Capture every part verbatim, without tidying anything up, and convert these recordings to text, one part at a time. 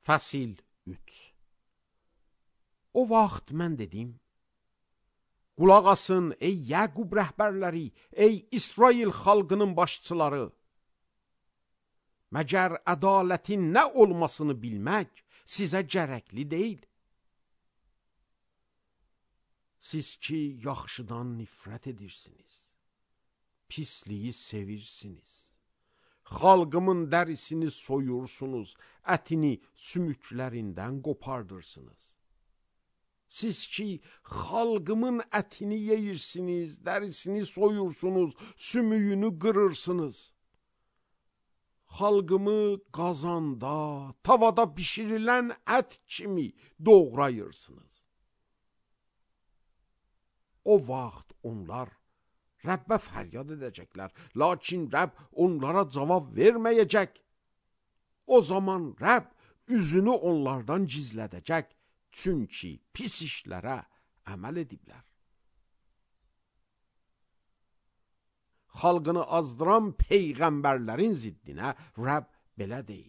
Fəsil üç. O vaxt mən dedim, qulaq asın ey Yaqub rəhbərləri, ey İsrail xalqının başçıları. Məgər ədalətin nə olmasını bilmək sizə gərəkli deyil. Siz ki, yaxşıdan nifrət edirsiniz, pisliyi sevirsiniz. Xalqımın dərisini soyursunuz, ətini sümüklərindən qopardırsınız. Siz ki, xalqımın ətini yeyirsiniz, dərisini soyursunuz, sümüyünü qırırsınız. Xalqımı qazanda, tavada bişirilən ət kimi doğrayırsınız. O vaxt onlar Rəbbə fəryad edəcəklər, lakin Rəbb onlara cavab verməyəcək. O zaman Rəbb üzünü onlardan gizlədəcək, çünki pis işlərə əməl ediblər. Xalqını azdıran peyğəmbərlərin ziddinə Rəbb belə deyir.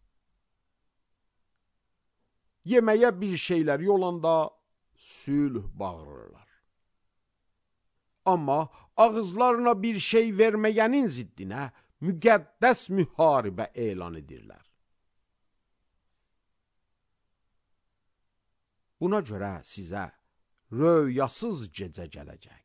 Yeməyə bir şeyləri olanda sülh bağırırlar. Amma ağızlarına bir şey verməyənin ziddinə müqəddəs müharibə elan edirlər. Buna görə sizə röyasız gecə gələcək.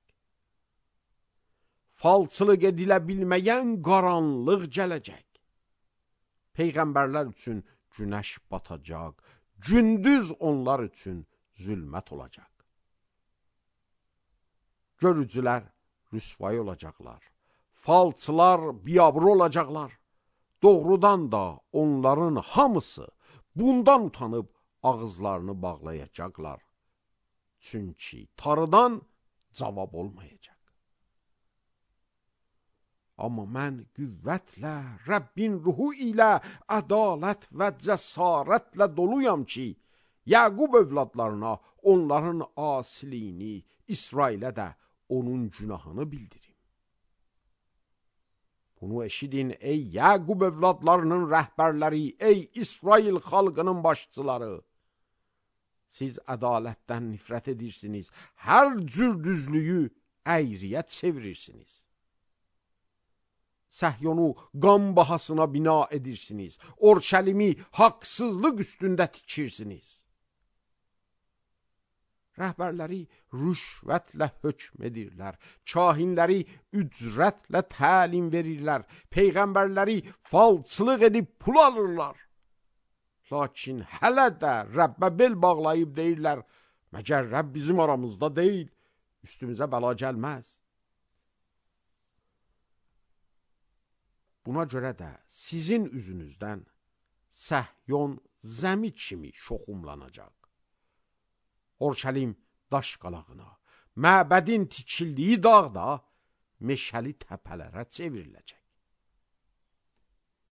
Falçılıq edilə bilməyən qaranlıq gələcək. Peyğəmbərlər üçün günəş batacaq, gündüz onlar üçün zülmət olacaq. Görücülər rüsvay olacaqlar, falçılar biabır olacaqlar. Doğrudan da onların hamısı bundan utanıb ağızlarını bağlayacaqlar. Çünki tarıdan cavab olmayacaq. Amma mən qüvvətlə, Rəbbin ruhu ilə, ədalət və cəsarətlə doluyam ki, Yaqub övladlarına onların asiliyini, İsrailə də onun günahını bildirim. Bunu eşidin ey Yaqub övladlarının rəhbərləri, ey İsrail xalqının başçıları. Siz ədalətdən nifrət edirsiniz, hər cür düzlüyü əyriyə çevirirsiniz. Səhyonu qan bahasına bina edirsiniz, Orşəlimi haqsızlıq üstündə tikirsiniz. Rəhbərləri rüşvətlə hökm edirlər, kahinləri ücrətlə təlim verirlər, peyğəmbərləri falçılıq edib pul alırlar. Lakin hələ də Rəbbə bel bağlayıb deyirlər, məgər Rəbb bizim aramızda deyil, üstümüzə bəla gəlməz. Buna görə də sizin üzünüzdən Səhyon zəmi kimi şoxumlanacaq. Orşəlim daş qalağına, məbədin tikildiyi dağda meşəli təpələrə çevriləcək.